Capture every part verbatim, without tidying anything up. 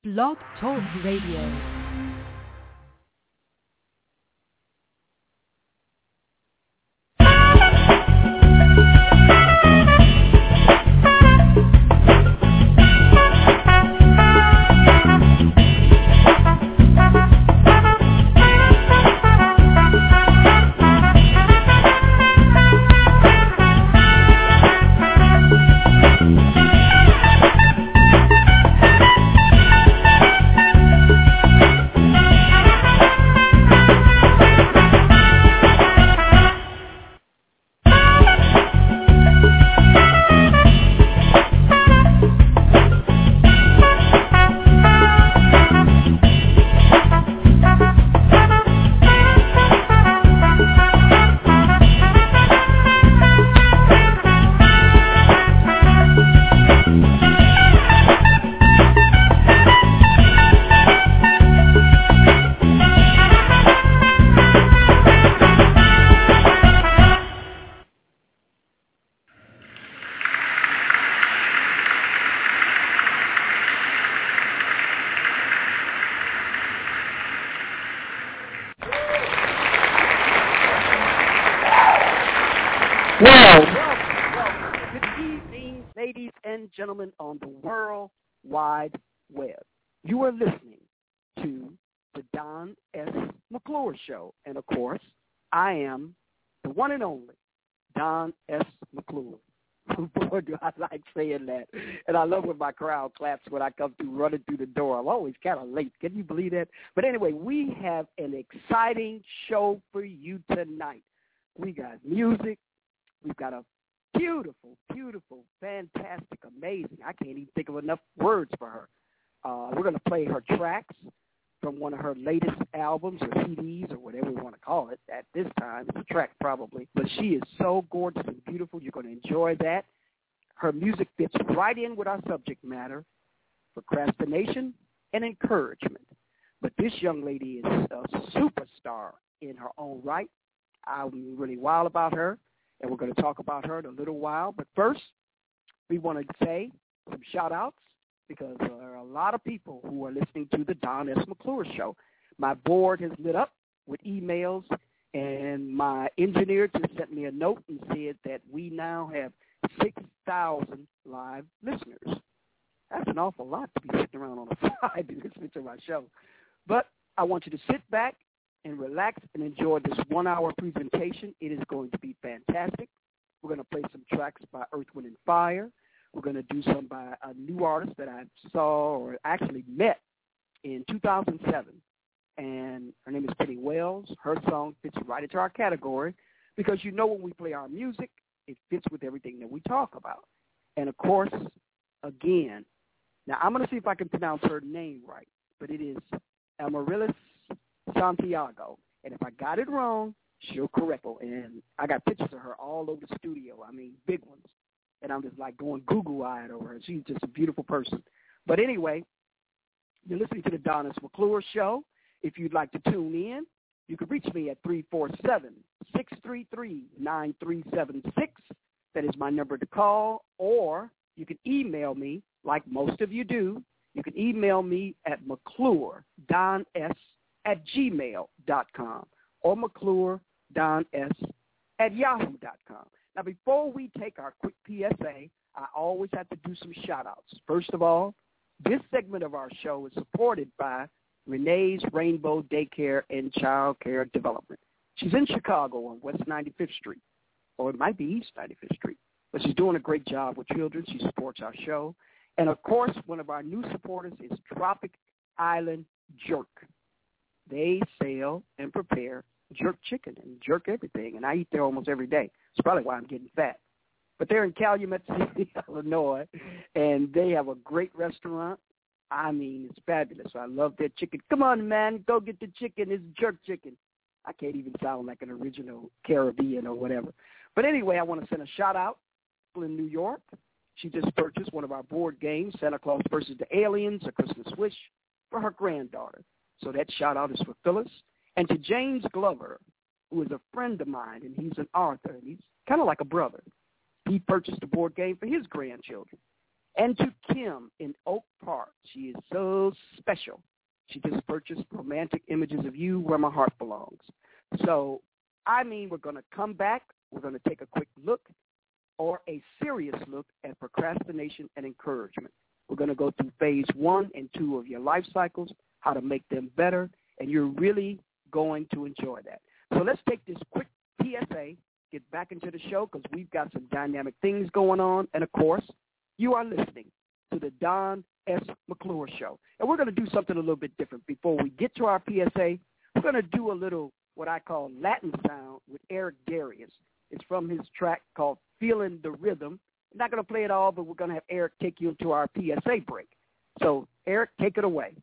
Blog Talk Radio. Gentlemen on the World Wide Web. You are listening to the Don S. McClure Show. And, of course, I am the one and only Don S. McClure. Boy, do I like saying that. And I love when my crowd claps when I come through running through the door. I'm always kind of late. Can you believe that? But anyway, we have an exciting show for you tonight. We got music. We've got a Beautiful, beautiful, fantastic, amazing. I can't even think of enough words for her. Uh, we're going to play her tracks from one of her latest albums or C Ds or whatever we want to call it at this time. It's a track probably. But she is so gorgeous and beautiful. You're going to enjoy that. Her music fits right in with our subject matter, procrastination and encouragement. But this young lady is a superstar in her own right. I'm really wild about her. And we're going to talk about her in a little while. But first, we want to say some shout-outs because there are a lot of people who are listening to the Don S. McClure Show. My board has lit up with emails, and my engineer just sent me a note and said that we now have six thousand live listeners. That's an awful lot to be sitting around on a Friday listening to my show. But I want you to sit back and relax and enjoy this one-hour presentation. It is going to be fantastic. We're going to play some tracks by Earth, Wind, and Fire. We're going to do some by a new artist that I saw or actually met in two thousand seven. And her name is Penny Wells. Her song fits right into our category because you know when we play our music, it fits with everything that we talk about. And, of course, again, now I'm going to see if I can pronounce her name right, but it is Amaryllis Santiago, and if I got it wrong, she'll correct me. And I got pictures of her all over the studio. I mean, big ones. And I'm just like going Google-eyed over her. She's just a beautiful person. But anyway, you're listening to the Don S. McClure Show. If you'd like to tune in, you can reach me at three four seven, six three three, nine three seven six. That is my number to call. Or you can email me, like most of you do. You can email me at McClure, Don S. at gmail dot com or McClure Don S at yahoo dot com. Now, before we take our quick P S A, I always have to do some shout-outs. First of all, this segment of our show is supported by Renee's Rainbow Daycare and Child Care Development. She's in Chicago on West ninety-fifth Street, or it might be East ninety-fifth Street, but she's doing a great job with children. She supports our show. And, of course, one of our new supporters is Tropic Island Jerk. They sell and prepare jerk chicken and jerk everything, and I eat there almost every day. It's probably why I'm getting fat. But they're in Calumet City, Illinois, and they have a great restaurant. I mean, it's fabulous. I love their chicken. Come on, man, go get the chicken. It's jerk chicken. I can't even sound like an original Caribbean or whatever. But anyway, I want to send a shout-out to in New York. She just purchased one of our board games, Santa Claus versus the Aliens, A Christmas Wish, for her granddaughter. So that shout-out is for Phyllis. And to James Glover, who is a friend of mine, and he's an author, and he's kind of like a brother. He purchased a board game for his grandchildren. And to Kim in Oak Park, she is so special. She just purchased Romantic Images of You, Where My Heart Belongs. So, I mean, we're going to come back. We're going to take a quick look or a serious look at procrastination and encouragement. We're going to go through phase one and two of your life cycles, how to make them better, and you're really going to enjoy that. So let's take this quick P S A, get back into the show because we've got some dynamic things going on. And, of course, you are listening to the Don S. McClure Show. And we're going to do something a little bit different. Before we get to our P S A, we're going to do a little what I call Latin sound with Eric Darius. It's from his track called Feeling the Rhythm. I'm not going to play it all, but we're going to have Eric take you into our P S A break. So, Eric, take it away.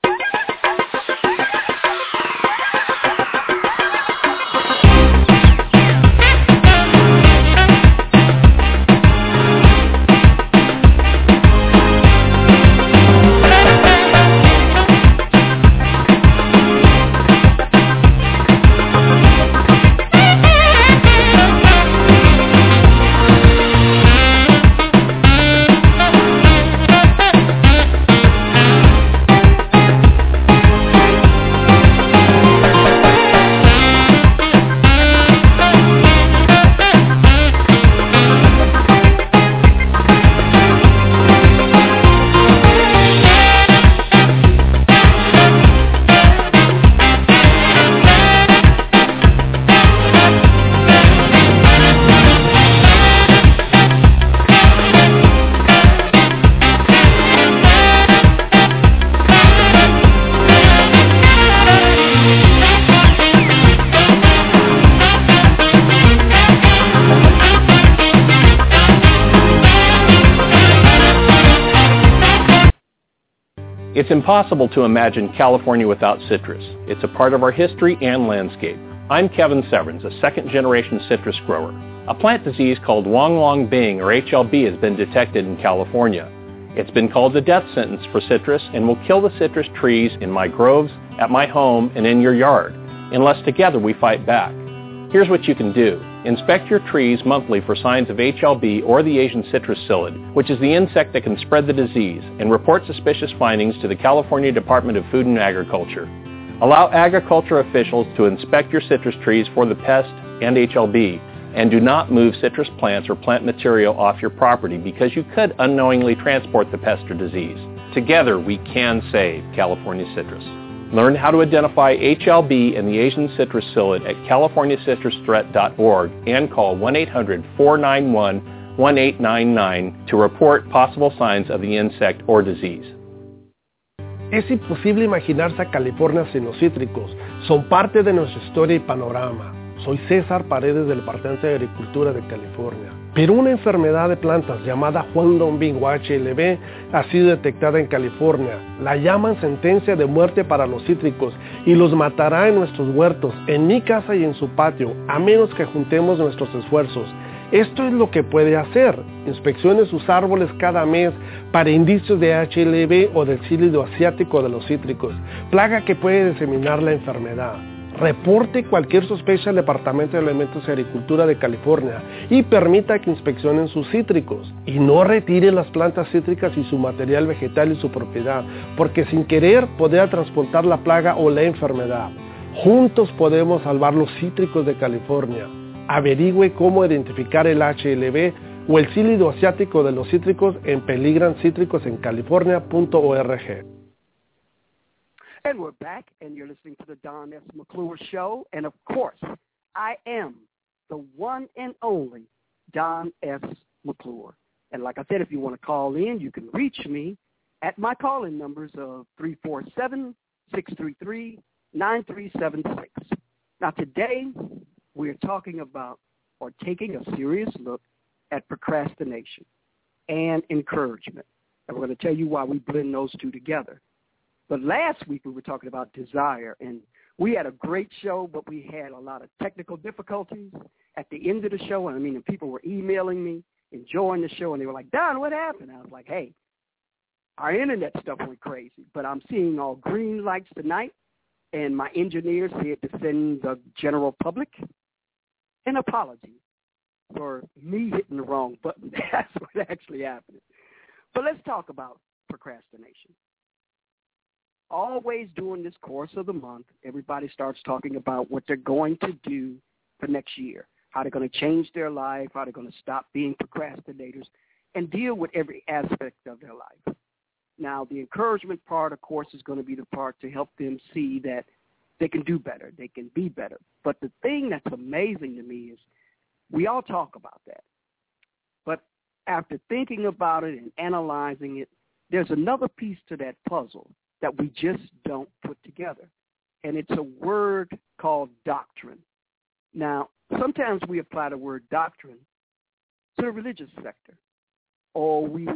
It's impossible to imagine California without citrus. It's a part of our history and landscape. I'm Kevin Severns, a second-generation citrus grower. A plant disease called Wang Long Bing, or H L B, has been detected in California. It's been called the death sentence for citrus and will kill the citrus trees in my groves, at my home, and in your yard, unless together we fight back. Here's what you can do. Inspect your trees monthly for signs of H L B or the Asian citrus psyllid, which is the insect that can spread the disease, and report suspicious findings to the California Department of Food and Agriculture. Allow agriculture officials to inspect your citrus trees for the pest and H L B, and do not move citrus plants or plant material off your property because you could unknowingly transport the pest or disease. Together, we can save California citrus. Learn how to identify H L B and the Asian citrus psyllid at california citrus threat dot org and call one eight hundred, four nine one, one eight nine nine to report possible signs of the insect or disease. Es imposible imaginarse a California sin los cítricos. Son parte de nuestra historia y panorama. Soy César Paredes del Departamento de Agricultura de California. Pero una enfermedad de plantas llamada Wang Long Bing o H L B ha sido detectada en California. La llaman sentencia de muerte para los cítricos y los matará en nuestros huertos, en mi casa y en su patio, a menos que juntemos nuestros esfuerzos. Esto es lo que puede hacer. Inspeccione sus árboles cada mes para indicios de H L B o del cílido asiático de los cítricos, plaga que puede diseminar la enfermedad. Reporte cualquier sospecha al Departamento de Alimentos y Agricultura de California y permita que inspeccionen sus cítricos. Y no retire las plantas cítricas y su material vegetal y su propiedad, porque sin querer podría transportar la plaga o la enfermedad. Juntos podemos salvar los cítricos de California. Averigüe cómo identificar el H L B o el cílido asiático de los cítricos en peligran cítricos en california punto org. And we're back, and you're listening to the Don S. McClure Show. And, of course, I am the one and only Don S. McClure. And like I said, if you want to call in, you can reach me at my call-in numbers of three four seven, six three three, nine three seven six. Now, today we're talking about or taking a serious look at procrastination and encouragement. And we're going to tell you why we blend those two together. But last week we were talking about desire, and we had a great show, but we had a lot of technical difficulties at the end of the show. I mean, people were emailing me, enjoying the show, and they were like, Don, what happened? I was like, hey, our internet stuff went crazy, but I'm seeing all green lights tonight, and my engineers here to send the general public an apology for me hitting the wrong button. That's what actually happened. But let's talk about procrastination. Always during this course of the month, everybody starts talking about what they're going to do for next year, how they're going to change their life, how they're going to stop being procrastinators, and deal with every aspect of their life. Now, the encouragement part, of course, is going to be the part to help them see that they can do better, they can be better. But the thing that's amazing to me is we all talk about that. But after thinking about it and analyzing it, there's another piece to that puzzle that we just don't put together, and it's a word called doctrine. Now, sometimes we apply the word doctrine to the religious sector, or we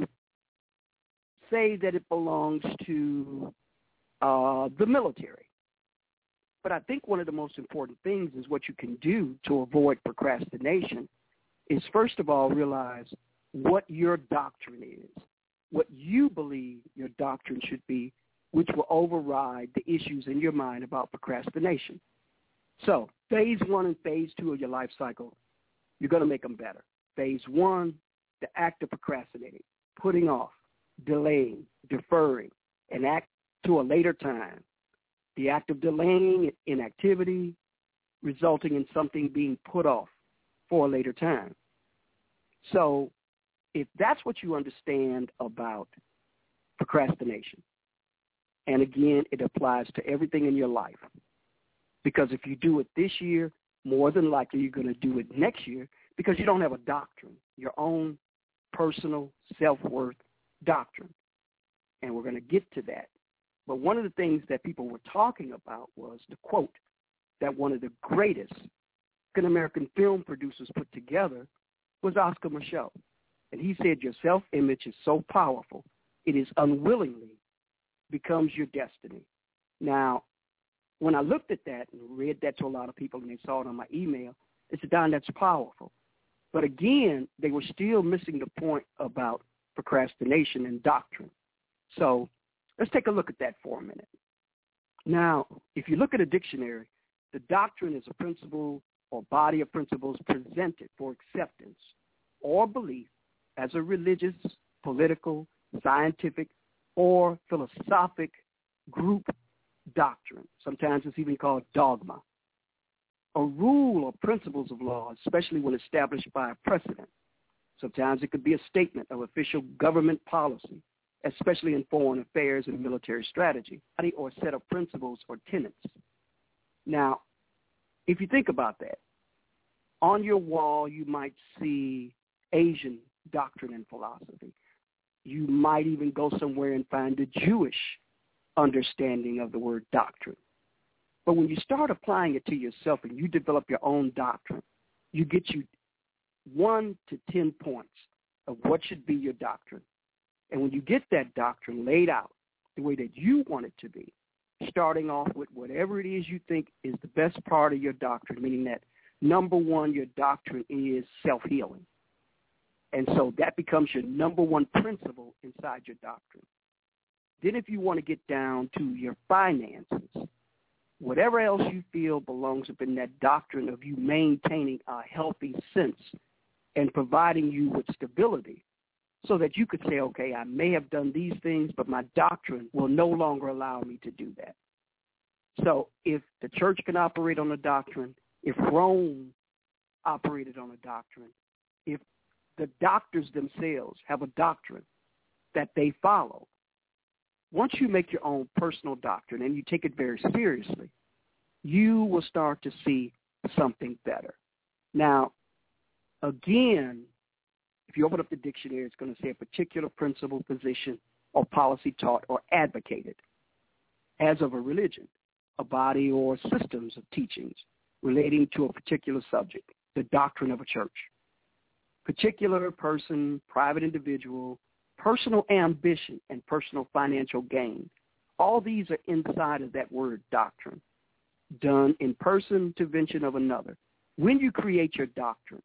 say that it belongs to uh, the military. But I think one of the most important things is what you can do to avoid procrastination is, first of all, realize what your doctrine is, what you believe your doctrine should be, which will override the issues in your mind about procrastination. So phase one and phase two of your life cycle, you're going to make them better. Phase one, the act of procrastinating, putting off, delaying, deferring, an act to a later time. The act of delaying inactivity, resulting in something being put off for a later time. So if that's what you understand about procrastination, and again, it applies to everything in your life, because if you do it this year, more than likely you're going to do it next year because you don't have a doctrine, your own personal self-worth doctrine. And we're going to get to that. But one of the things that people were talking about was the quote that one of the greatest African-American film producers put together was Oscar Micheaux. And he said, your self-image is so powerful, it is unwillingly becomes your destiny. Now, when I looked at that and read that to a lot of people and they saw it on my email, they said, Don, that's powerful. But again, they were still missing the point about procrastination and doctrine. So let's take a look at that for a minute. Now, if you look at a dictionary, the doctrine is a principle or body of principles presented for acceptance or belief as a religious, political, scientific, or philosophic group doctrine. Sometimes it's even called dogma. A rule or principles of law, especially when established by a precedent. Sometimes it could be a statement of official government policy, especially in foreign affairs and military strategy, or a set of principles or tenets. Now, if you think about that, on your wall you might see Asian doctrine and philosophy. You might even go somewhere and find a Jewish understanding of the word doctrine. But when you start applying it to yourself and you develop your own doctrine, you get you one to ten points of what should be your doctrine. And when you get that doctrine laid out the way that you want it to be, starting off with whatever it is you think is the best part of your doctrine, meaning that, number one, your doctrine is self-healing. And so that becomes your number one principle inside your doctrine. Then if you want to get down to your finances, whatever else you feel belongs up in that doctrine of you maintaining a healthy sense and providing you with stability so that you could say, okay, I may have done these things, but my doctrine will no longer allow me to do that. So if the church can operate on a doctrine, if Rome operated on a doctrine, if the doctors themselves have a doctrine that they follow, once you make your own personal doctrine and you take it very seriously, you will start to see something better. Now, again, if you open up the dictionary, it's going to say a particular principle, position, or policy taught or advocated as of a religion, a body or systems of teachings relating to a particular subject, the doctrine of a church. Particular person, private individual, personal ambition, and personal financial gain. All these are inside of that word doctrine, done in person intervention of another. When you create your doctrine,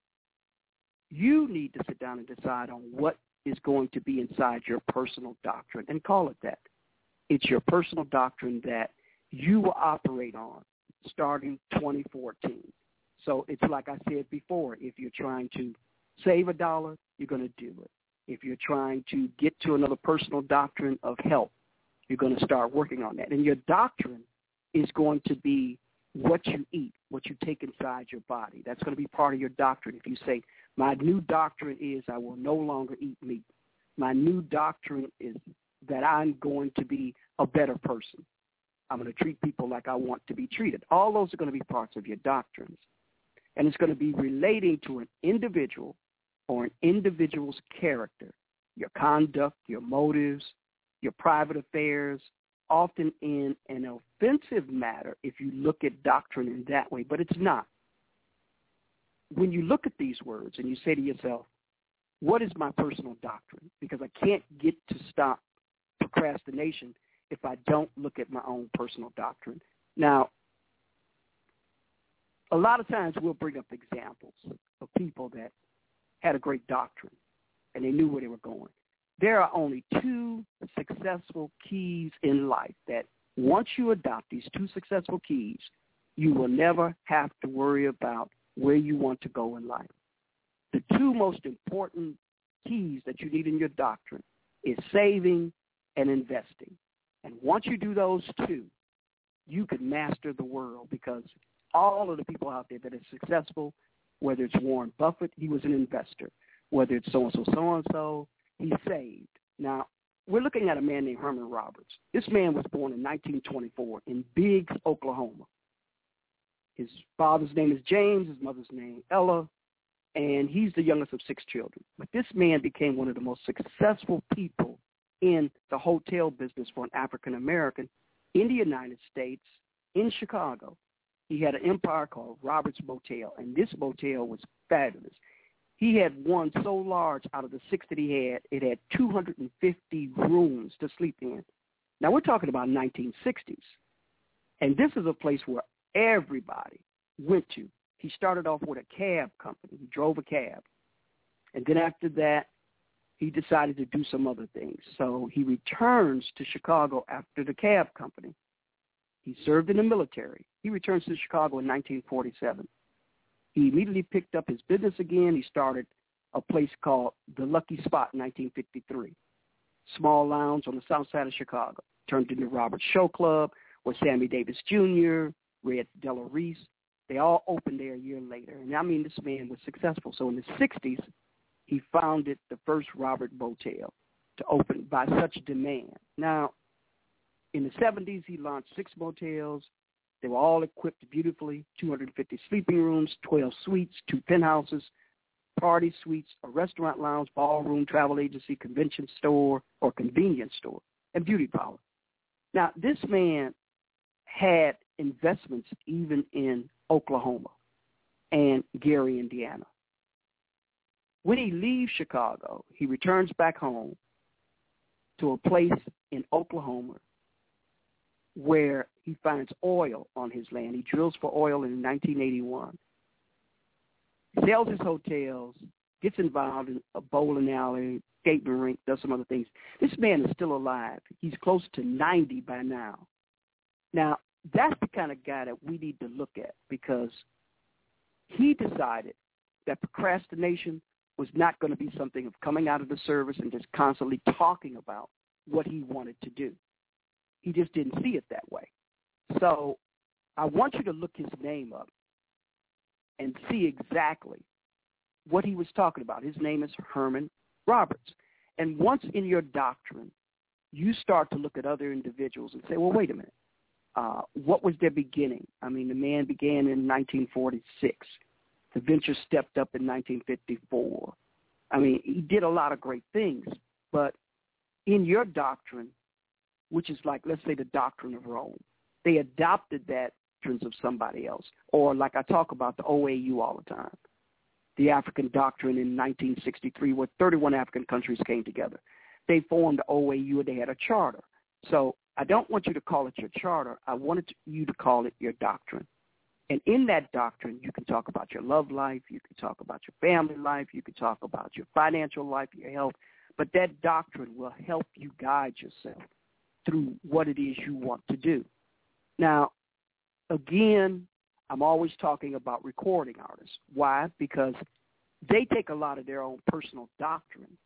you need to sit down and decide on what is going to be inside your personal doctrine and call it that. It's your personal doctrine that you will operate on starting twenty fourteen. So it's like I said before, if you're trying to save a dollar, you're going to do it. If you're trying to get to another personal doctrine of health, you're going to start working on that. And your doctrine is going to be what you eat, what you take inside your body. That's going to be part of your doctrine. If you say, my new doctrine is I will no longer eat meat. My new doctrine is that I'm going to be a better person. I'm going to treat people like I want to be treated. All those are going to be parts of your doctrines. And it's going to be relating to an individual or an individual's character, your conduct, your motives, your private affairs, often in an offensive matter if you look at doctrine in that way, but it's not. When you look at these words and you say to yourself, what is my personal doctrine? Because I can't get to stop procrastination if I don't look at my own personal doctrine. Now, a lot of times we'll bring up examples of people that had a great doctrine and they knew where they were going. There are only two successful keys in life that once you adopt these two successful keys, you will never have to worry about where you want to go in life. The two most important keys that you need in your doctrine is saving and investing. And once you do those two, you can master the world, because all of the people out there that are successful, whether it's Warren Buffett, he was an investor. Whether it's so-and-so, so-and-so, he saved. Now, we're looking at a man named Herman Roberts. This man was born in nineteen twenty-four in Biggs, Oklahoma. His father's name is James, his mother's name Ella, and he's the youngest of six children. But this man became one of the most successful people in the hotel business for an African-American in the United States, in Chicago. He had an empire called Roberts Motel, and this motel was fabulous. He had one so large out of the six that he had, it had two hundred fifty rooms to sleep in. Now, we're talking about nineteen sixties, and this is a place where everybody went to. He started off with a cab company. He drove a cab, and then after that, he decided to do some other things. So he returns to Chicago after the cab company. He served in the military. He returns to Chicago in nineteen forty-seven. He immediately picked up his business again. He started a place called The Lucky Spot in nineteen fifty-three. Small lounge on the south side of Chicago. Turned into Robert's Show Club, where Sammy Davis Junior, Red Della Reese, they all opened there a year later. And I mean, this man was successful. So in the sixties, he founded the first Robert Motel to open by such demand. Now, in the seventies, he launched six motels. They were all equipped beautifully, two hundred fifty sleeping rooms, twelve suites, two penthouses, party suites, a restaurant lounge, ballroom, travel agency, convention store, or convenience store, and beauty parlor. Now, this man had investments even in Oklahoma and Gary, Indiana. When he leaves Chicago, he returns back home to a place in Oklahoma where he finds oil on his land. He drills for oil in nineteen eighty-one. Sells his hotels, gets involved in a bowling alley, skating rink, does some other things. This man is still alive. He's close to ninety by now. Now, that's the kind of guy that we need to look at, because he decided that procrastination was not going to be something of coming out of the service and just constantly talking about what he wanted to do. He just didn't see it that way. So I want you to look his name up and see exactly what he was talking about. His name is Herman Roberts. And once in your doctrine, you start to look at other individuals and say, well, wait a minute. Uh, what was their beginning? I mean, the man began in nineteen forty-six. The venture stepped up in nineteen fifty-four. I mean, he did a lot of great things. But in your doctrine, which is like, let's say, the doctrine of Rome, they adopted that doctrines of somebody else. Or like I talk about the O A U all the time, the African doctrine in nineteen sixty-three, where thirty-one African countries came together. They formed the O A U, and they had a charter. So I don't want you to call it your charter. I wanted you to call it your doctrine. And in that doctrine, you can talk about your love life, you can talk about your family life, you can talk about your financial life, your health, but that doctrine will help you guide yourself through what it is you want to do. Now, again, I'm always talking about recording artists. Why? Because they take a lot of their own personal doctrine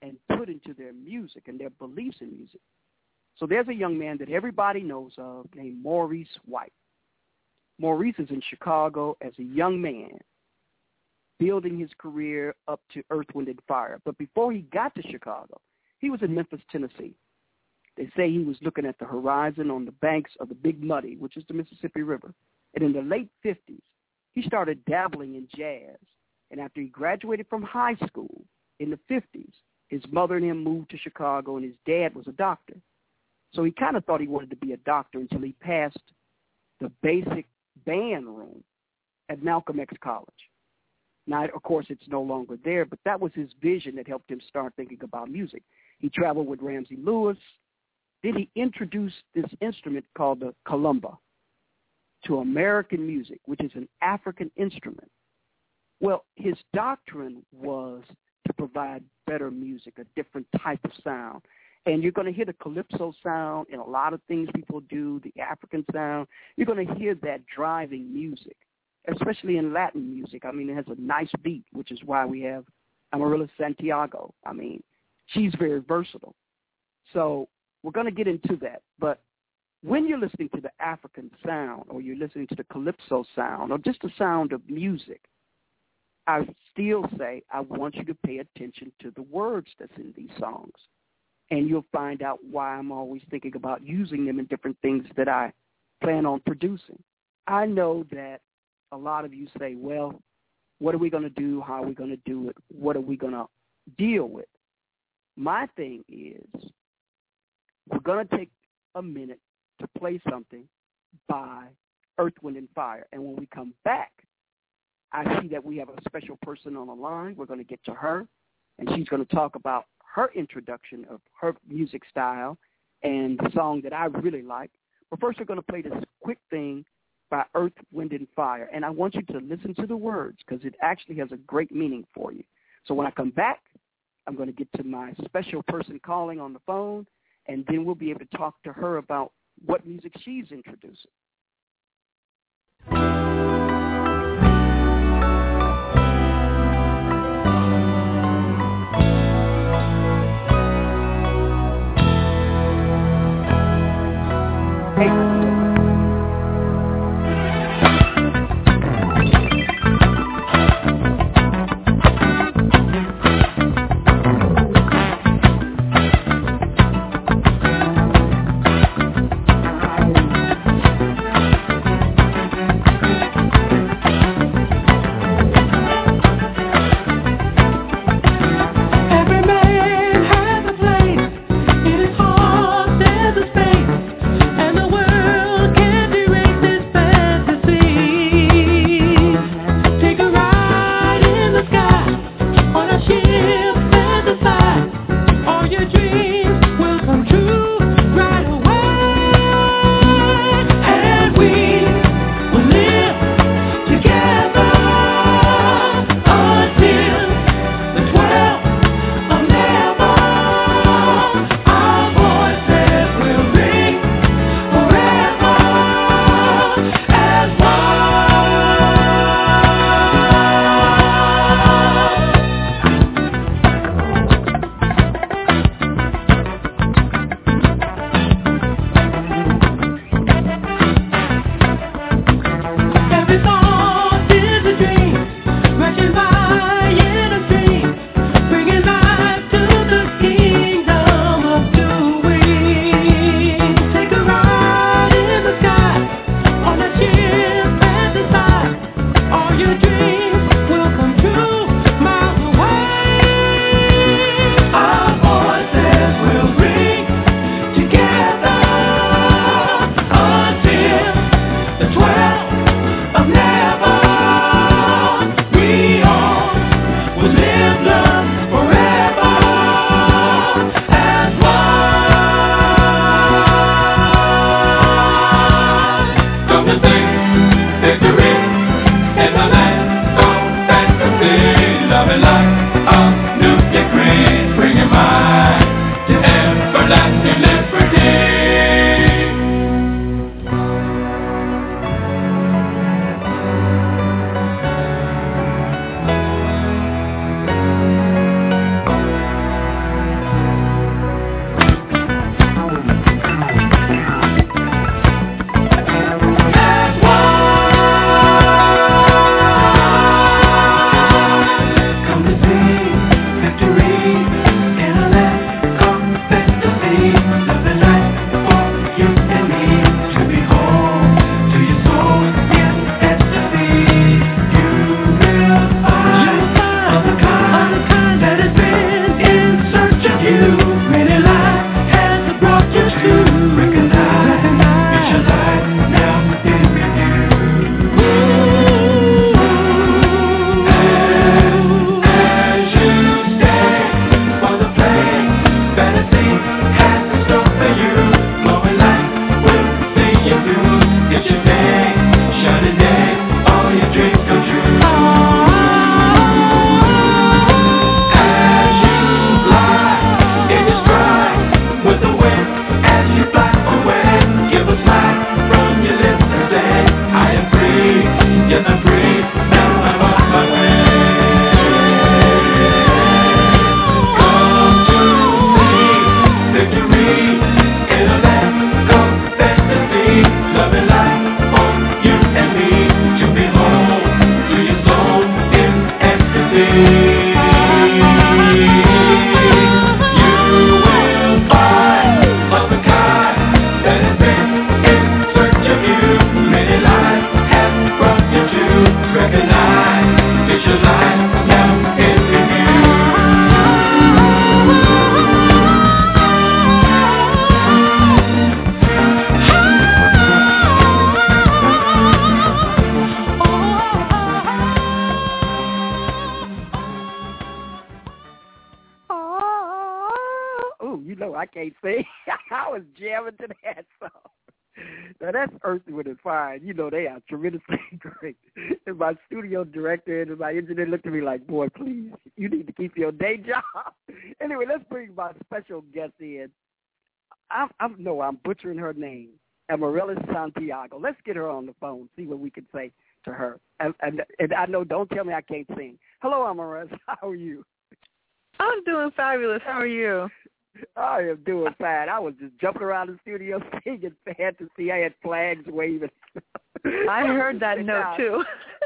and put into their music and their beliefs in music. So there's a young man that everybody knows of named Maurice White. Maurice is in Chicago as a young man, building his career up to Earth, Wind, and Fire. But before he got to Chicago, he was in Memphis, Tennessee. They say he was looking at the horizon on the banks of the Big Muddy, which is the Mississippi River. And in the late fifties, he started dabbling in jazz. And after he graduated from high school in the fifties, his mother and him moved to Chicago, and his dad was a doctor. So he kind of thought he wanted to be a doctor until he passed the basic band room at Malcolm X College. Now, of course, it's no longer there, but that was his vision that helped him start thinking about music. He traveled with Ramsey Lewis. Then he introduced this instrument called the kalimba to American music, which is an African instrument. Well, his doctrine was to provide better music, a different type of sound. And you're going to hear the calypso sound in a lot of things people do, the African sound. You're going to hear that driving music, especially in Latin music. I mean, it has a nice beat, which is why we have Amaryllis Santiago. I mean, she's very versatile. So we're going to get into that. But when you're listening to the African sound, or you're listening to the calypso sound, or just the sound of music, I still say I want you to pay attention to the words that's in these songs. And you'll find out why I'm always thinking about using them in different things that I plan on producing. I know that a lot of you say, well, what are we going to do? How are we going to do it? What are we going to deal with? My thing is we're going to take a minute to play something by Earth, Wind, and Fire. And when we come back, I see that we have a special person on the line. We're going to get to her, and she's going to talk about her introduction of her music style and the song that I really like. But first we're going to play this quick thing by Earth, Wind, and Fire. And I want you to listen to the words because it actually has a great meaning for you. So when I come back, I'm going to get to my special person calling on the phone, and then we'll be able to talk to her about what music she's introducing. And the world I can't sing. I was jamming to that song. Now, that's Earth, Wind and Fire. You know they are tremendously great. And my studio director and my engineer looked at me like, boy, please, you need to keep your day job. Anyway, let's bring my special guest in. I, I know I'm butchering her name, Amaryllis Santiago. Let's get her on the phone, see what we can say to her. And, and, and I know, don't tell me I can't sing. Hello, Amaryllis. How are you? I'm doing fabulous. How are you? I am doing fine. I was just jumping around the studio singing fantasy. I had flags waving. I heard that note, too.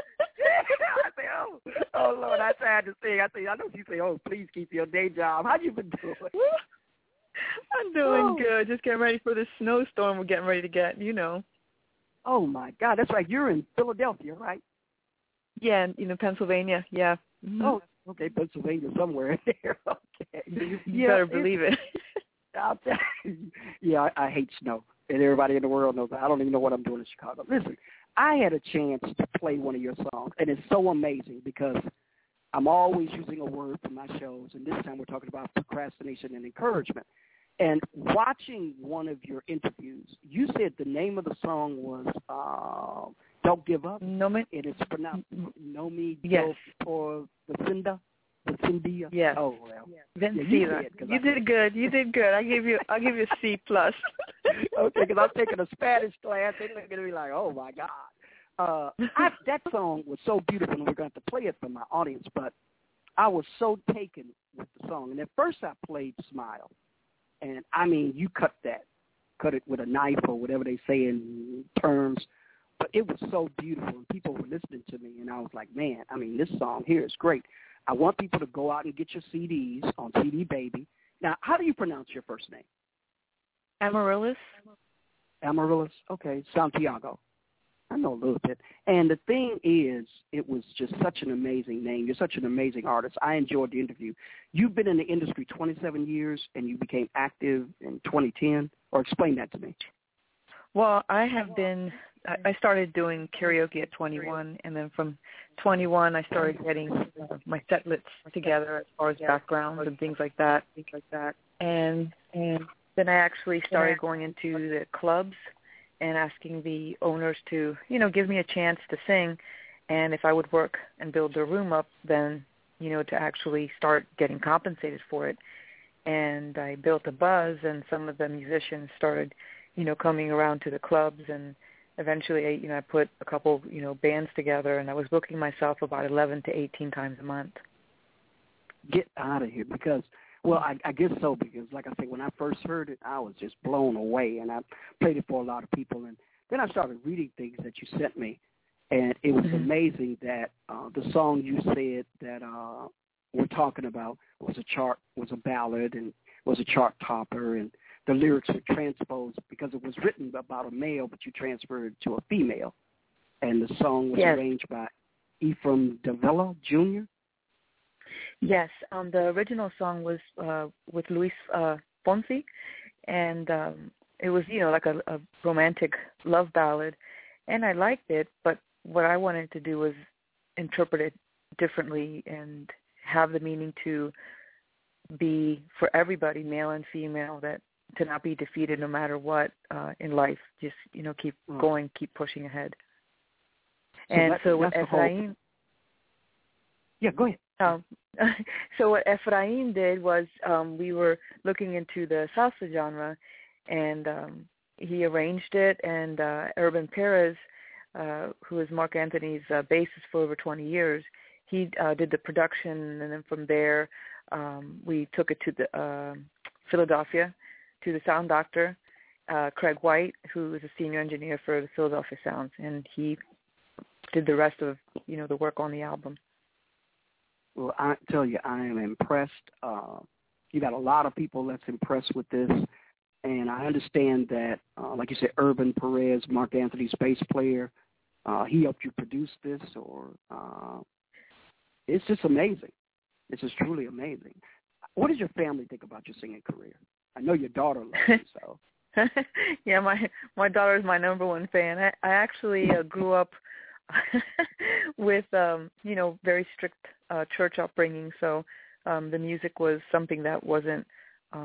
I said, oh, oh, Lord, I tried to sing. I said, I know you say, oh, please keep your day job. How you been doing? I'm doing oh. good. Just getting ready for this snowstorm we're getting ready to get, you know. Oh, my God. That's right. You're in Philadelphia, right? Yeah, you know, Pennsylvania. Yeah. Mm-hmm. Oh, okay, Pennsylvania somewhere in there. Okay. You yeah, better believe it. I'll tell you. Yeah, I, I hate snow, and everybody in the world knows that. I don't even know what I'm doing in Chicago. Listen, I had a chance to play one of your songs, and it's so amazing because I'm always using a word for my shows, and this time we're talking about procrastination and encouragement. And watching one of your interviews, you said the name of the song was uh, Don't Give Up. No me. And it's pronounced No Me Yes. Por Vicinda. Vicindia. Yes. Oh well. Vincida. Yeah, you did, you I, did good. You did good. I give you. I'll give you a C plus. Okay, because I'm taking a Spanish class. They're looking at me like, oh my God. Uh, I, that song was so beautiful, and we're going to have to play it for my audience. But I was so taken with the song, and at first I played Smile, and I mean, you cut that, cut it with a knife or whatever they say in terms. But it was so beautiful, and people were listening to me, and I was like, man, I mean, this song here is great. I want people to go out and get your C Ds on C D Baby. Now, how do you pronounce your first name? Amaryllis. Amaryllis. Okay, Santiago. I know a little bit. And the thing is, it was just such an amazing name. You're such an amazing artist. I enjoyed the interview. You've been in the industry twenty-seven years, and you became active in twenty ten. Or explain that to me. Well, I have been, I started doing karaoke at twenty-one, and then from twenty-one I started getting uh, my set lists together as far as backgrounds and things like that, things like that. And and then I actually started going into the clubs and asking the owners to, you know, give me a chance to sing, and if I would work and build their room up, then, you know, to actually start getting compensated for it. And I built a buzz, and some of the musicians started, you know, coming around to the clubs, and eventually, I, you know, I put a couple, you know, bands together, and I was booking myself about eleven to eighteen times a month. Get out of here, because, well, I, I guess so, because, like I said, when I first heard it, I was just blown away, and I played it for a lot of people, and then I started reading things that you sent me, and it was mm-hmm. amazing that uh, the song you said that uh, we're talking about was a chart, was a ballad, and was a chart topper, and the lyrics were transposed because it was written about a male, but you transferred it to a female. And the song was yes. arranged by Ephraim Davila Junior Yes, um, the original song was uh, with Luis uh, Fonsi, and um, it was, you know, like a, a romantic love ballad, and I liked it, but what I wanted to do was interpret it differently and have the meaning to be for everybody, male and female, that to not be defeated no matter what uh, in life. Just, you know, keep mm. going, keep pushing ahead. So and that, so what Ephraim... Whole... Yeah, go ahead. Um, so what Ephraim did was um, we were looking into the salsa genre, and um, he arranged it, and uh, Urban Perez, uh, who is Mark Anthony's uh, bassist for over twenty years, he uh, did the production, and then from there um, we took it to the uh, Philadelphia, to the sound doctor, uh, Craig White, who is a senior engineer for the Philadelphia Sounds, and he did the rest of, you know, the work on the album. Well, I tell you, I am impressed. Uh, you got a lot of people that's impressed with this, and I understand that, uh, like you said, Urban Perez, Mark Anthony's bass player, uh, he helped you produce this, or uh, it's just amazing. It's just truly amazing. What does your family think about your singing career? I know your daughter loves you, so. Yeah, my my daughter is my number one fan. I, I actually uh, grew up with, um, you know, very strict uh, church upbringing, so um, the music was something that wasn't um,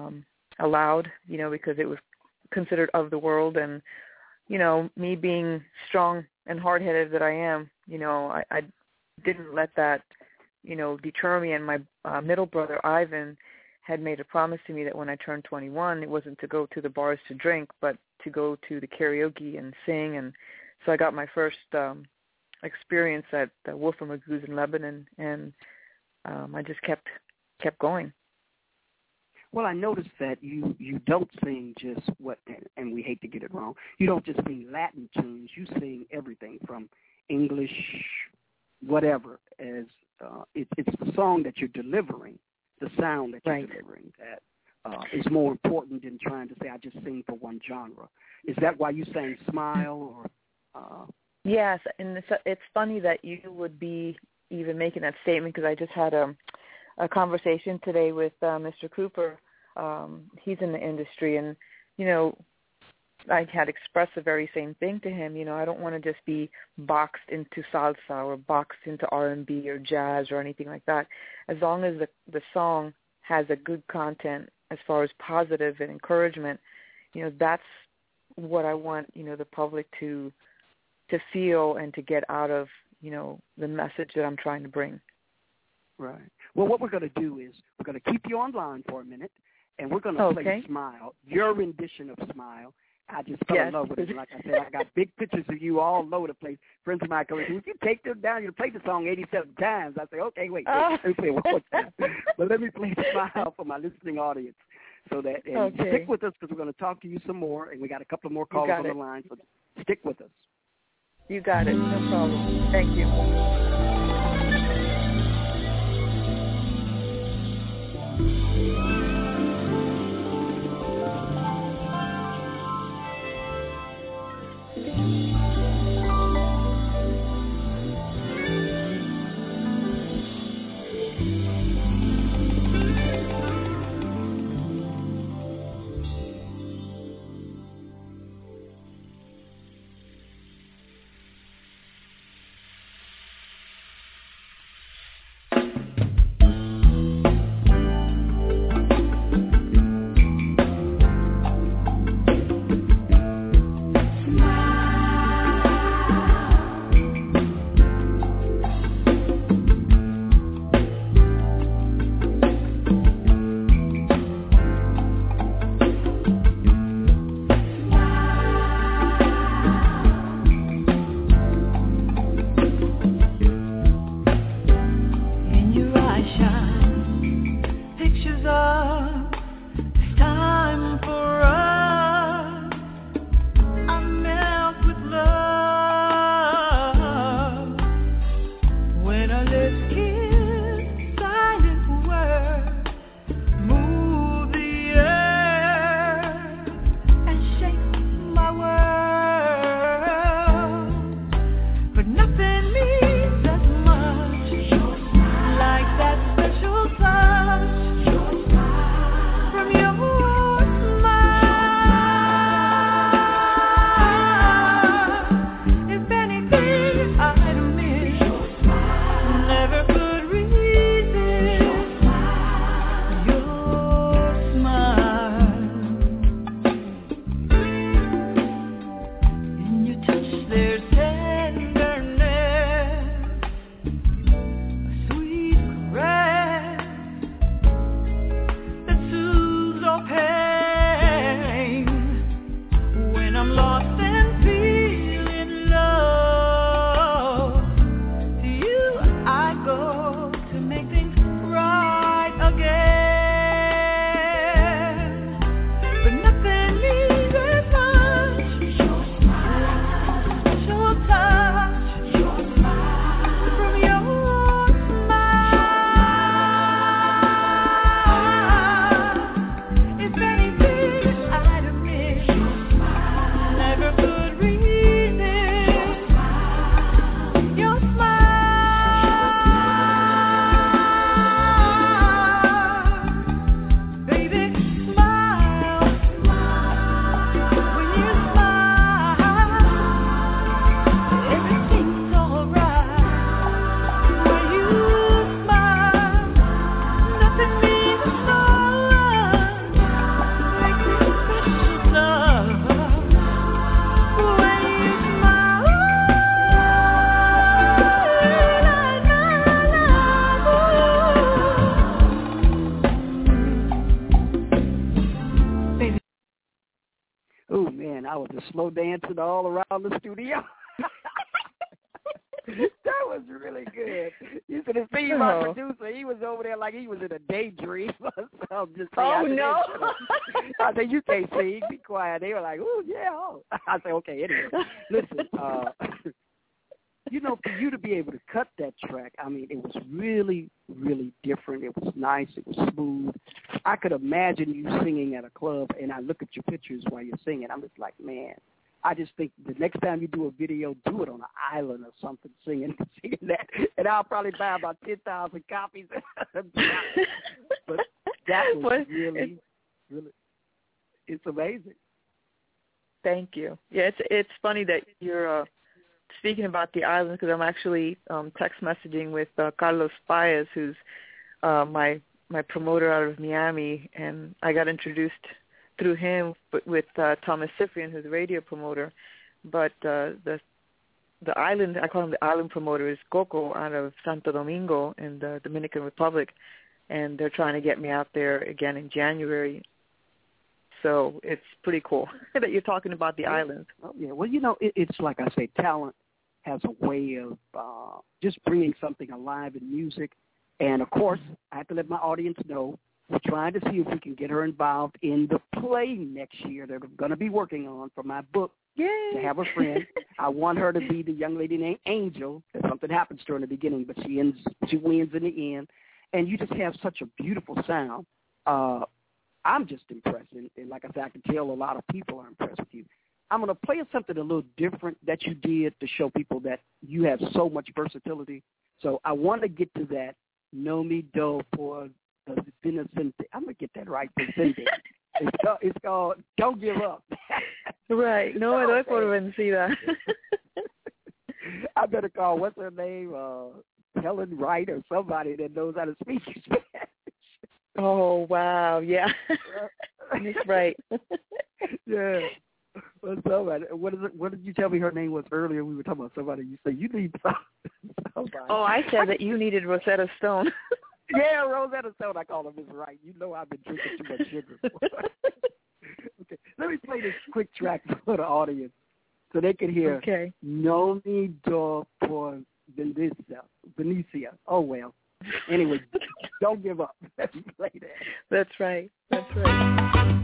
allowed, you know, because it was considered of the world. And, you know, me being strong and hard-headed that I am, you know, I, I didn't let that, you know, deter me. And my uh, middle brother, Ivan, had made a promise to me that when I turned twenty-one, it wasn't to go to the bars to drink, but to go to the karaoke and sing. And so I got my first um, experience at uh, Wolfram Magoo's in Lebanon, and um, I just kept kept going. Well, I noticed that you, you don't sing just what, and we hate to get it wrong, you don't just sing Latin tunes. You sing everything from English, whatever, as uh, it, it's the song that you're delivering, the sound that you're right. delivering that uh, is more important than trying to say, I just sing for one genre. Is that why you sang Smile? Or uh... Yes, and it's, it's funny that you would be even making that statement, because I just had a, a conversation today with uh, Mister Cooper. Um, he's in the industry, and, you know, I had expressed the very same thing to him. You know, I don't want to just be boxed into salsa or boxed into R and B or jazz or anything like that. As long as the, the song has a good content as far as positive and encouragement, you know, that's what I want, you know, the public to to feel and to get out of, you know, the message that I'm trying to bring. Right. Well, what we're going to do is we're going to keep you online for a minute, and we're going to okay. play Smile, your rendition of Smile. I just fell yes. in love with it. Like I said, I got big pictures of you all over the place. Friends of mine come in, would you take them down? You played the song eighty-seven times. I say, okay, wait, wait oh. let me play one more time. But let me play Smile for my listening audience. So that, and okay. stick with us, because we're going to talk to you some more, and we got a couple more callers on it. the line, so stick with us. You got it. No problem. Thank you. slow dancing all around the studio. That was really good. You should have seen my Oh. producer. He was over there like he was in a daydream. So I'm just saying, Oh, I said, no. I said, you can't sing. Be quiet. They were like, oh, yeah. Oh. I said, okay, anyway. Listen, uh, you know, for you to be able to cut that track, I mean, it was really, really different. It was nice. It was smooth. I could imagine you singing at a club, and I look at your pictures while you're singing. I'm just like, man, I just think the next time you do a video, do it on an island or something, singing, singing that, and I'll probably buy about ten thousand copies. But that was Well, really, it's, really, it's amazing. Thank you. Yeah, it's it's funny that you're uh, speaking about the island because I'm actually um, text messaging with uh, Carlos Paez, who's uh, my my promoter out of Miami, and I got introduced through him with uh, Thomas Cyprian, who's a radio promoter. But uh, the the island, I call him the island promoter, is Coco out of Santo Domingo in the Dominican Republic, and they're trying to get me out there again in January. So it's pretty cool that you're talking about the islands. Oh, yeah. Well, you know, it, it's like I say, talent has a way of uh, just bringing something alive in music. And, of course, I have to let my audience know we're trying to see if we can get her involved in the play next year that I'm going to be working on for my book, Yay. To Have a Friend. I want her to be the young lady named Angel. That something happens to her in the beginning, but she ends, she wins in the end. And you just have such a beautiful sound. Uh, I'm just impressed. And, and like I said, I can tell a lot of people are impressed with you. I'm going to play something a little different that you did to show people that you have so much versatility. So I want to get to that. No me do por Vicente. I'm going to get that right. Vicente. It's called, it's called Don't Give Up. Right. No, I don't want to see that. I better call, what's her name, uh, Helen Wright or somebody that knows how to speak Spanish. Oh, wow. Yeah. That's right. Yeah. Well, somebody, what, is it, what did you tell me her name was earlier? We were talking about somebody. You said you need somebody. Oh, I said that you needed Rosetta Stone. Yeah, Rosetta Stone. I call her Miss Wright. You know I've been drinking too much sugar. Okay, let me play this quick track for the audience so they can hear. Okay. No me do por Benicia. Benicia. Oh, well. Anyway, don't give up. Let me play that. That's right. That's right.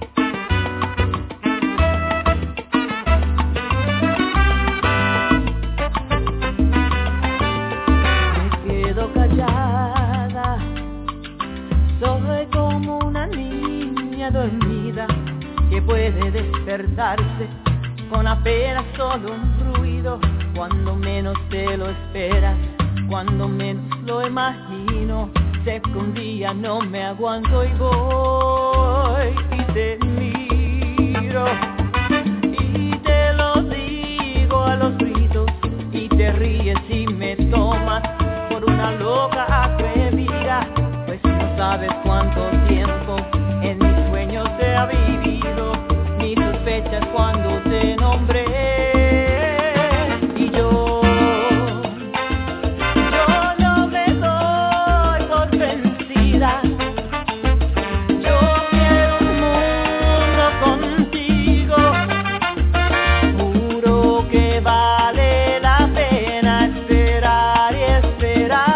Callada, soy como una niña dormida que puede despertarse con apenas solo un ruido cuando menos te lo esperas, cuando menos lo imagino. Sé que un día no me aguanto y voy y te miro y te lo digo a los gritos y te ríes y me tomas una loca atrevida, pues no sabes cuánto tiempo en mis sueños te ha vivido, ni sospechas cuando te nombré, y yo, yo no me doy por vencida, yo quiero un mundo contigo, juro que vale la pena esperar y esperar.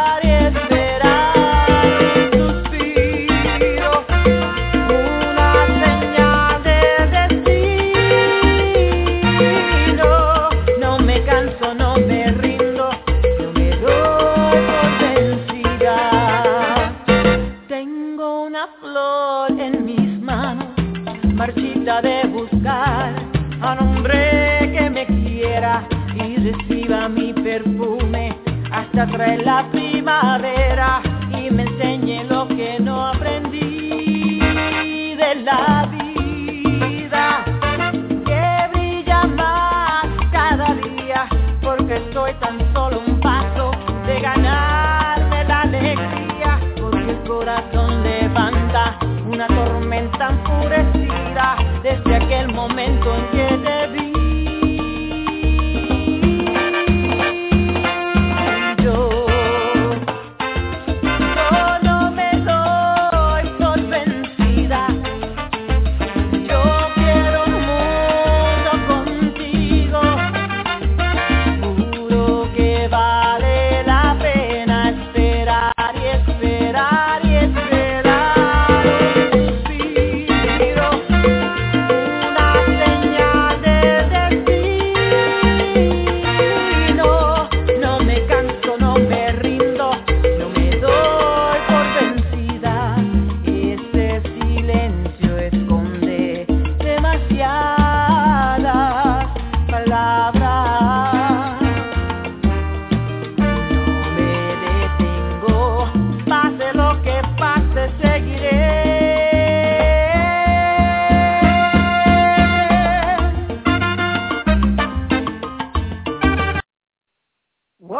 Marchita de buscar a un hombre que me quiera y reciba mi perfume hasta traer la primavera y me enseñe lo que no aprendí de la vida, que brilla más cada día porque estoy tan solo un paso de ganarme la alegría, porque el corazón levanta una tormenta enfurecida desde aquel momento en que te vi. Yo, yo no me doy por vencida. Yo quiero un mundo contigo.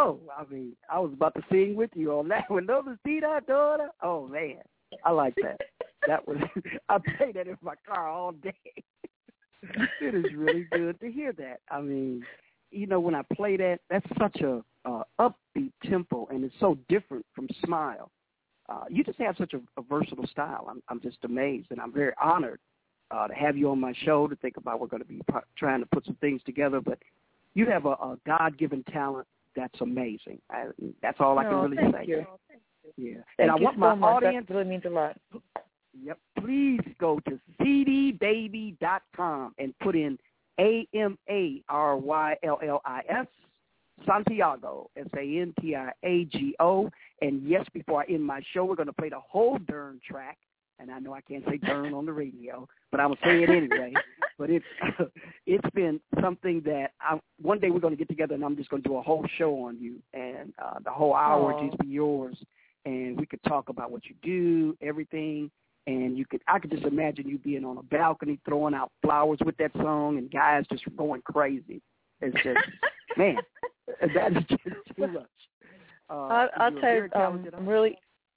whoa. I mean, I was about to sing with you on that one. Those are daughter. Oh, man. I like that. That was, I play that in my car all day. It is really good to hear that. I mean, you know, when I play that, that's such a uh, upbeat tempo, and it's so different from Smile. Uh, you just have such a, a versatile style. I'm, I'm just amazed, and I'm very honored uh, to have you on my show to think about. We're going to be p- trying to put some things together, but you have a, a God-given talent that's amazing. I, that's all I can oh, really thank say. You. Yeah, thank and I you want so my much. audience. That really means a lot. Yep. Please go to c d baby dot com and put in A M A R Y L L I S, Santiago, S A N T I A G O. And, yes, before I end my show, we're going to play the whole darn track. And I know I can't say darn on the radio, but I'm going to say it anyway. But it's it's been something that I, one day we're going to get together, and I'm just going to do a whole show on you. And uh, the whole hour will just be yours. And we could talk about what you do, everything. And you could, I could just imagine you being on a balcony throwing out flowers with that song, and guys just going crazy. It's just, man, that is just too much. Uh, I'll, I'll tell you, um, I'm really,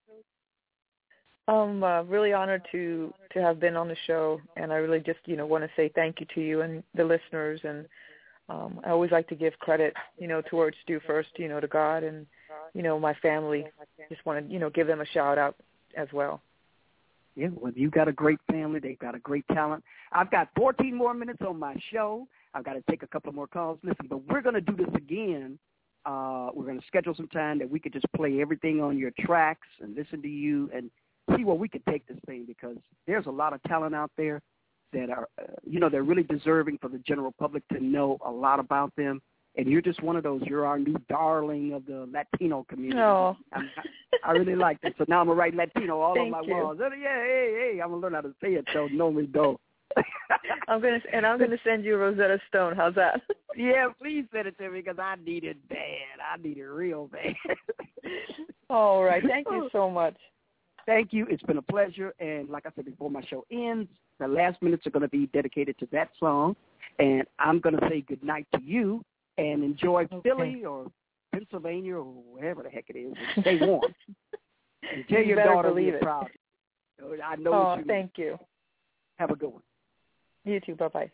I'm uh, really honored to to have been on the show, and I really just, you know, want to say thank you to you and the listeners. And um, I always like to give credit, you know, to where it's due first, you know, to God and, you know, my family. Just want to, you know, give them a shout out as well. Yeah, well, you got a great family. They've got a great talent. I've got fourteen more minutes on my show. I've got to take a couple more calls. Listen, but we're going to do this again. Uh, we're going to schedule some time that we could just play everything on your tracks and listen to you and see where we could take this thing, because there's a lot of talent out there that are, uh, you know, they're really deserving for the general public to know a lot about them. And you're just one of those. You're our new darling of the Latino community. Oh. I, I really like that. So now I'm going to write Latino all Thank on my you. walls. Yeah, hey, hey, I'm going to learn how to say it, so no me do. I'm gonna and I'm gonna send you Rosetta Stone. How's that? Yeah, please send it to me, because I need it bad. I need it real bad. All right. Thank you so much. Thank you. It's been a pleasure. And like I said before my show ends, the last minutes are going to be dedicated to that song. And I'm going to say good night to you and enjoy okay. Philly or Pennsylvania or wherever the heck it is. Stay warm. And tell you your better daughter believe we're it. proud. I know oh, what you thank mean. you. Have a good one. You too. Bye-bye.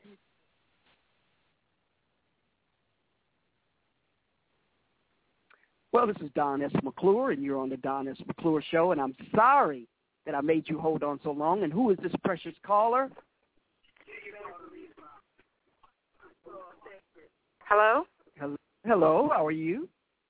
Well, this is Don S. McClure, and you're on the Don S. McClure Show, and I'm sorry that I made you hold on so long. And who is this precious caller? Hello? Hello, how are you?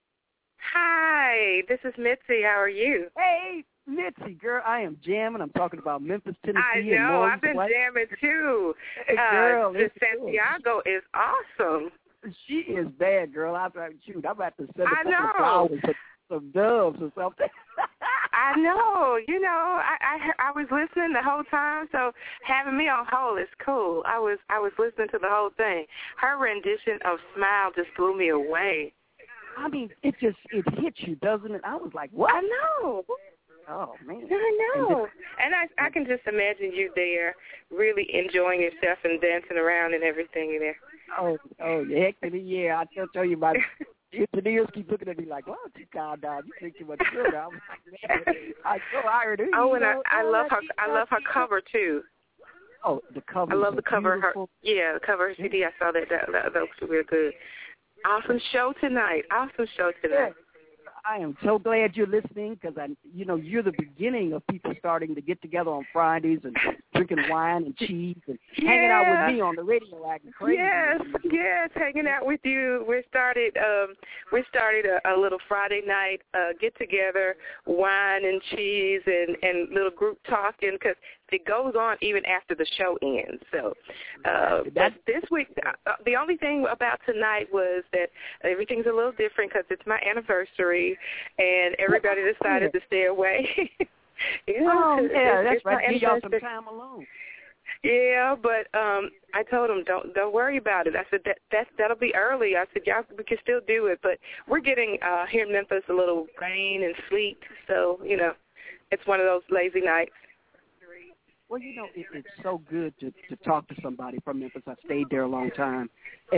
Hi, this is Mitzi. How are you? Hey, Mitzi, girl, I am jamming. I'm talking about Memphis, Tennessee. I and know. Morgan's I've been White. jamming, too. Hey, girl, uh, the Santiago cool. is awesome. She is bad, girl. I'm like, shoot, I'm about to send a I couple know. of flowers, some, some doves or something. I know. You know, I, I I was listening the whole time, so having me on hold is cool. I was I was listening to the whole thing. Her rendition of Smile just blew me away. I mean, it just, it hits you, doesn't it? I was like, what? I know. Oh, man. I know. And I I can just imagine you there really enjoying yourself and dancing around and everything in there. Oh, oh, heck, yeah. I tell, tell you, my engineers keep looking at me like, why don't you calm down? You think too much sugar. I was like, man, I so hired it. Oh, and I, I love her. I love her cover too. Oh, the cover. I love the cover. Her, yeah, the cover of her C D. I saw that. That, that, that was real good. Awesome show tonight. Awesome show tonight. I am so glad you're listening, because I, you know, you're the beginning of people starting to get together on Fridays and drinking wine and cheese and yeah. hanging out with me on the radio acting crazy. Yes, yes, hanging out with you. We started, um, we started a, a little Friday night uh, get together, wine and cheese and and little group talking, because it goes on even after the show ends. So, uh, but this week, uh, the only thing about tonight was that everything's a little different because it's my anniversary, and everybody decided to stay away. you know, oh, yeah, it's, that's it's right. Give y'all some time alone. Yeah, but um, I told them don't don't worry about it. I said that that's that'll be early. I said y'all we can still do it, but we're getting uh, here in Memphis a little rain and sleet, so you know, it's one of those lazy nights. Well, you know, it, it's so good to, to talk to somebody from Memphis. I stayed there a long time. And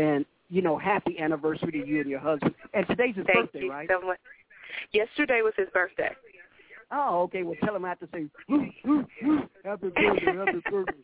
you know, happy anniversary to you and your husband. And today's his Thank birthday, you right? so much. Yesterday was his birthday. Oh, okay. Well, tell him I have to say, woo, woo, woo, happy birthday, happy birthday.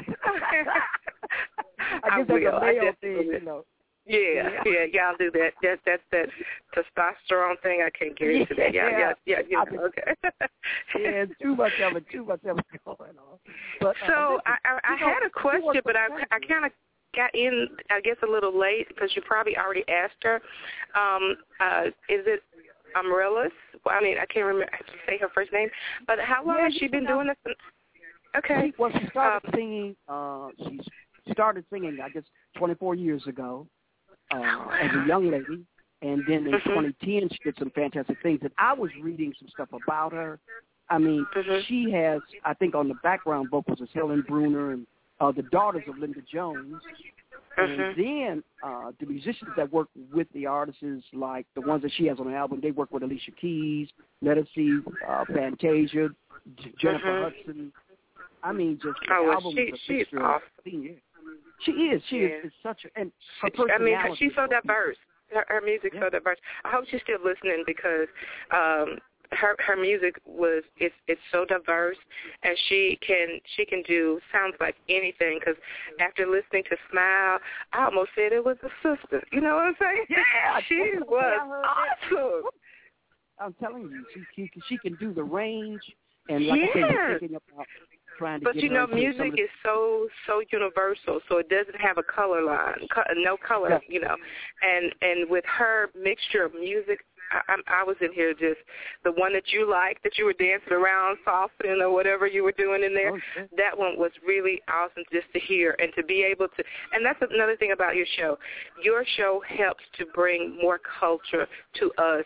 I guess I that's will. a I male just thing, will. you know. Yeah, yeah, y'all do that. That that's that testosterone thing. I can't get into that. Yeah, yeah, yeah, yeah. I mean, Okay. Yeah, too much of it, too much of it going on. But uh, so listen, I, I, I you know, had a question, but I I kind of got in, I guess, a little late because you probably already asked her. Um, uh, is it Amaryllis? Well, I mean, I can't remember how to say her first name. But how long yeah, has she been doing this? Okay. She, well, she started um, singing. Uh, she started singing, I guess, twenty-four years ago uh, oh, wow. as a young lady, and then in mm-hmm. twenty ten she did some fantastic things. And I was reading some stuff about her. I mean, mm-hmm. she has, I think, on the background vocals is Helen Bruner and uh, the daughters of Linda Jones. Mm-hmm. And then uh, the musicians that work with the artists, like the ones that she has on the album, they work with Alicia Keys, Let Us See, uh, Fantasia, J- Jennifer mm-hmm. Hudson. I mean, just the oh, well, album she, is a she's picture awesome. of yeah. She is. She yeah. is. Is such a, and her I mean, personality. she's so diverse. Her, her music's yeah. so diverse. I hope she's still listening because um, her her music was it's it's so diverse, and she can she can do sounds like anything. Because after listening to Smile, I almost said it was a sister. You know what I'm saying? Yeah, she was awesome. I'm telling you, she she, she can do the range, and like yes. I said, you're thinking about trying to but get you her know, into music some of the, is so so universal, so it doesn't have a color line, co- no color, yeah. you know. And and with her mixture of music, I, I, I was in here just the one that you liked, that you were dancing around, softening or whatever you were doing in there. Oh, sure. That one was really awesome just to hear and to be able to. And that's another thing about your show. Your show helps to bring more culture to us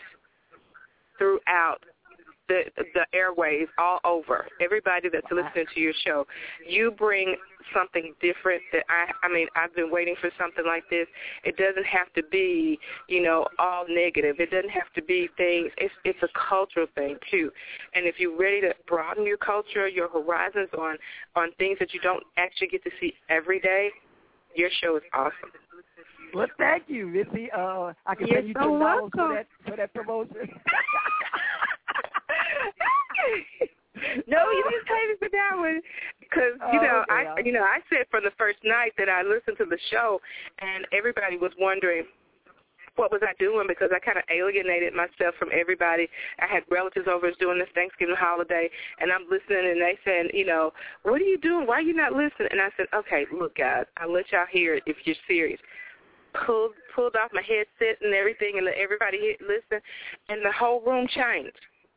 throughout the the airwaves all over. Everybody that's listening to your show, you bring something different that I I mean, I've been waiting for something like this. It doesn't have to be, you know, all negative. It doesn't have to be things. It's it's a cultural thing too. And if you're ready to broaden your culture, your horizons on on things that you don't actually get to see every day, your show is awesome. Well, thank you, Missy. Uh, I can You're send you so ten dollars for welcome. that for that promotion. No, you didn't pay me for that one because you Oh, know okay. I you know I said from the first night that I listened to the show, and everybody was wondering what was I doing because I kind of alienated myself from everybody. I had relatives over doing this Thanksgiving holiday, and I'm listening, and they said, you know, what are you doing? Why are you not listening? And I said, okay, look, guys, I'll let y'all hear it if you're serious. Pulled pulled off my headset and everything, and let everybody hit, listen, and the whole room changed.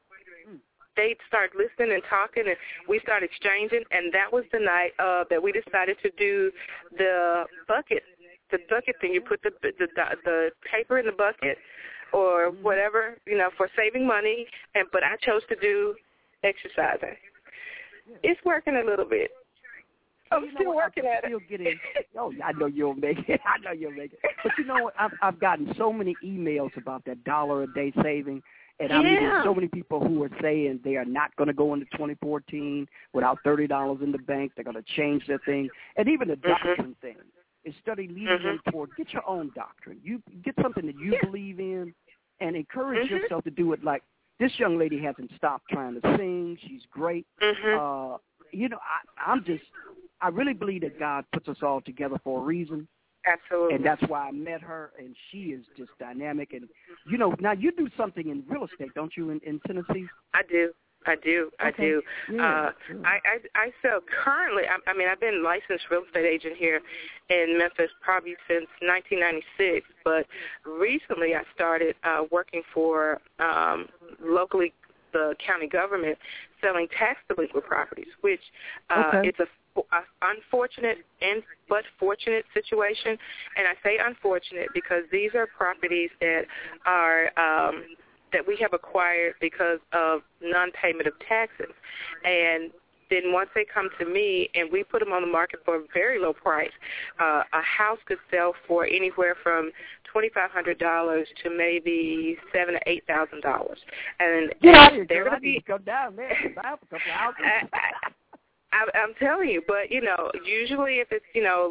They started listening and talking, and we started exchanging, and that was the night uh, that we decided to do the bucket, the bucket thing. You put the the, the the paper in the bucket or whatever, you know, for saving money, and but I chose to do exercising. It's working a little bit. I'm you know still what? working I'm at still it. Getting, oh, I know you'll make it. I know you'll make it. But you know what? I've, I've gotten so many emails about that dollar a day saving. And I'm meeting Yeah. so many people who are saying they are not going to go into twenty fourteen without thirty dollars in the bank. They're going to change their thing. And even the doctrine Mm-hmm. thing is study leading Mm-hmm. them toward get your own doctrine. You get something that you Yeah. believe in and encourage Mm-hmm. yourself to do it. Like this young lady hasn't stopped trying to sing. She's great. Mm-hmm. Uh, you know, I, I'm just, I really believe that God puts us all together for a reason. Absolutely. And that's why I met her, and she is just dynamic. And, you know, now you do something in real estate, don't you, in, in Tennessee? I do. I do. I Okay. do. Yeah, uh, sure. I, I I sell currently. I, I mean, I've been licensed real estate agent here in Memphis probably since nineteen ninety-six. But recently, I started uh, working for um, locally the county government selling tax delinquent properties, which uh, Okay. it's a A unfortunate and but fortunate situation, and I say unfortunate because these are properties that are um, that we have acquired because of non-payment of taxes, and then once they come to me and we put them on the market for a very low price, uh, a house could sell for anywhere from twenty-five hundred dollars to maybe seven to eight thousand dollars, and, Get out and of here, they're girl. going I to need be. to come down there and buy up a couple of houses. I, I, I'm telling you, but, you know, usually if it's, you know,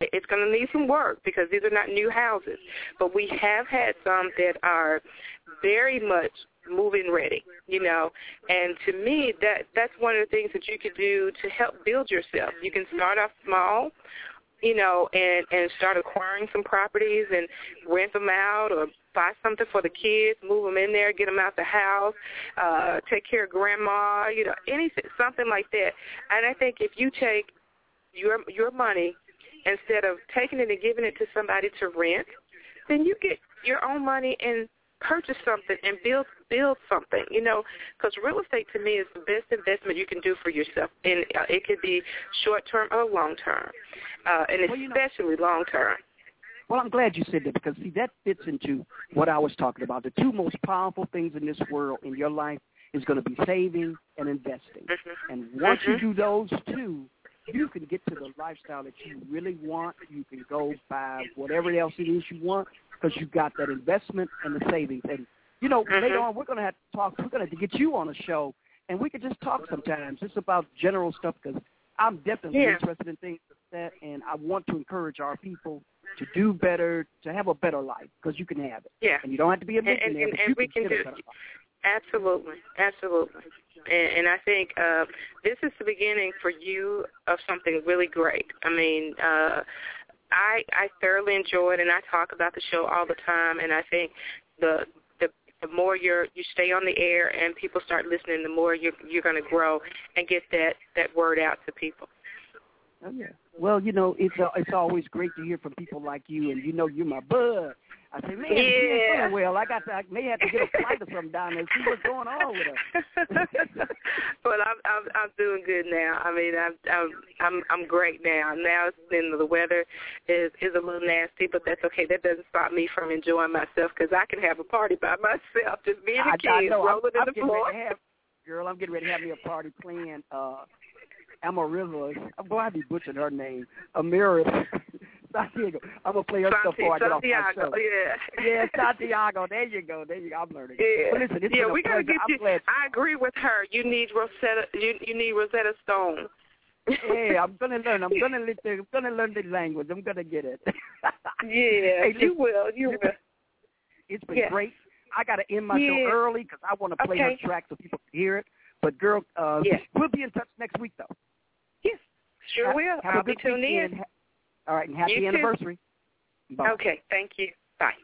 it's going to need some work because these are not new houses. But we have had some that are very much move-in ready, you know. And to me, that that's one of the things that you could do to help build yourself. You can start off small, you know, and, and start acquiring some properties and rent them out or buy something for the kids, move them in there, get them out the house, uh, take care of grandma, you know, anything, something like that. And I think if you take your your money, instead of taking it and giving it to somebody to rent, then you get your own money and purchase something and build build something, you know, because real estate to me is the best investment you can do for yourself, and uh, it could be short-term or long-term, uh, and well, especially you know, long-term. Well, I'm glad you said that because, see, that fits into what I was talking about. The two most powerful things in this world in your life is going to be saving and investing. Mm-hmm. And once mm-hmm. you do those two, you can get to the lifestyle that you really want. You can go buy whatever else it is you want because you got that investment and the savings. And, you know, mm-hmm. later on we're going to have to talk. We're going to have to get you on a show, and we can just talk sometimes just about general stuff because I'm definitely yeah. interested in things like that, and I want to encourage our people to do better, to have a better life because you can have it. Yeah. And you don't have to be a millionaire, and, and, but and you we can, can get do a better life. Absolutely, absolutely. And, and I think uh, this is the beginning for you of something really great. I mean, uh, I I thoroughly enjoy it, and I talk about the show all the time. And I think the the, the more you're you stay on the air and people start listening, the more you're you're going to grow and get that, that word out to people. Oh yeah. Well, you know, it's uh, it's always great to hear from people like you, and you know, you're my bud. I say, man, yeah. she ain't feeling well. I got to, I may have to get a flight or something down there and see what's going on with her. But I'm I'm I'm doing good now. I mean, I'm I'm I'm I'm great now. Now it's been, the weather is is a little nasty, but that's okay. That doesn't stop me from enjoying myself because I can have a party by myself, just me and the kids I, I know. rolling I'm, in I'm the floor. Ready to have, girl, I'm getting ready to have me a party playing uh, Amarilla. I'm going to be butchering her name. Amira. Santiago. I'm going to play her Santi, stuff before I get Santiago, off my show. yeah. Yeah, Santiago. There you go. There you go. I'm learning. Yeah, but listen, it's yeah been a we got to get I'm you. glad. I agree with her. You need Rosetta. You, you need Rosetta Stone. Yeah, I'm gonna learn. I'm gonna learn. The, I'm gonna learn the language. I'm gonna get it. Yeah, hey, you will. You will. It's been yeah. great. I got to end my yeah. show early because I want to play okay. her track so people can hear it. But girl, uh, yeah. we'll be in touch next week though. Yes, sure have, will. Have I'll a good be tuned weekend. in. All right, and happy you anniversary. Bye. Okay, thank you. Bye.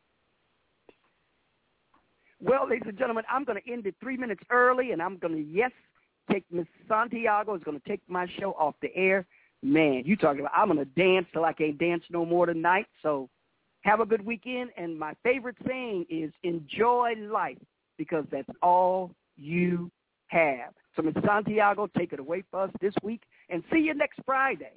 Well, ladies and gentlemen, I'm going to end it three minutes early, and I'm going to, yes, take Miss Santiago is going to take my show off the air. Man, you talking about I'm going to dance till I can't dance no more tonight. So have a good weekend, and my favorite saying is enjoy life because that's all you have. So, Miss Santiago, take it away for us this week, and see you next Friday.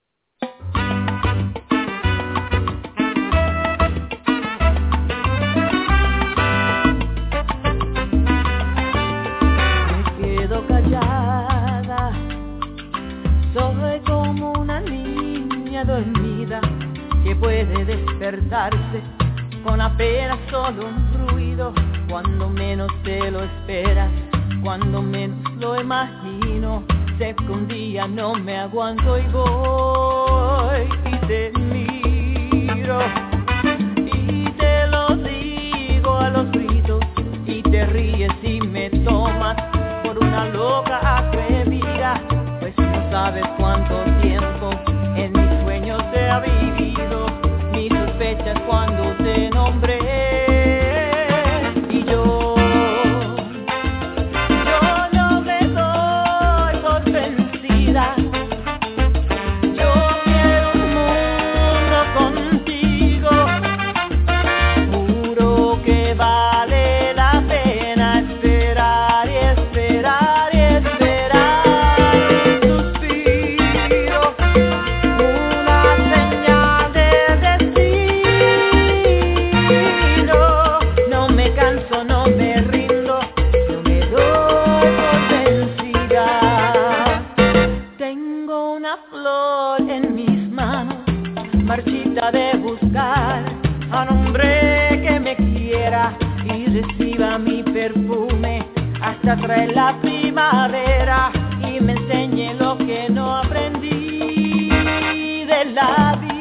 Callada, soy como una niña dormida que puede despertarse con apenas solo un ruido cuando menos te lo esperas, cuando menos lo imagino. Sé que un día no me aguanto y voy y te miro y te lo digo a los gritos y te ríes y me tomas una loca atrevida, pues no sabes cuánto tiempo en mis sueños te ha vivido, mis sospechas cuando te nombré, y yo, yo no me doy por vencida, yo quiero un mundo contigo, juro que vale la pena esperar y esperar. Marchita de buscar a un hombre que me quiera y reciba mi perfume hasta traer la primavera y me enseñe lo que no aprendí de la vida.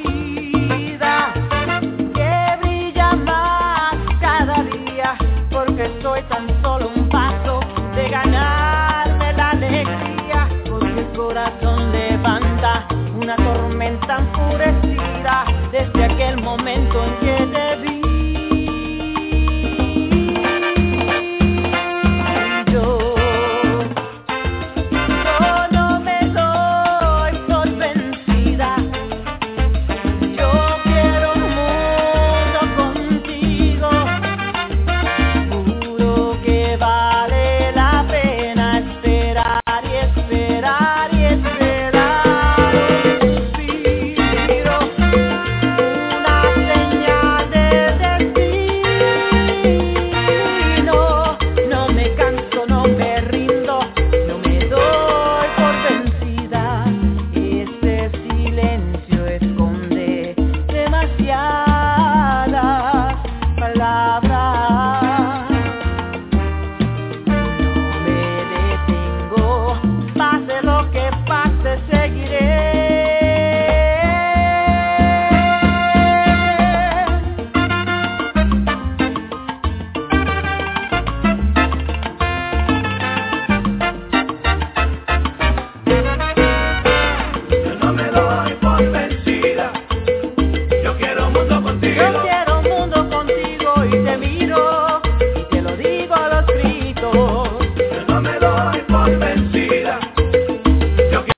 estoy tan solo un paso de ganarme la alegría, porque el corazón levanta una tormenta enfurecida desde aquel momento en que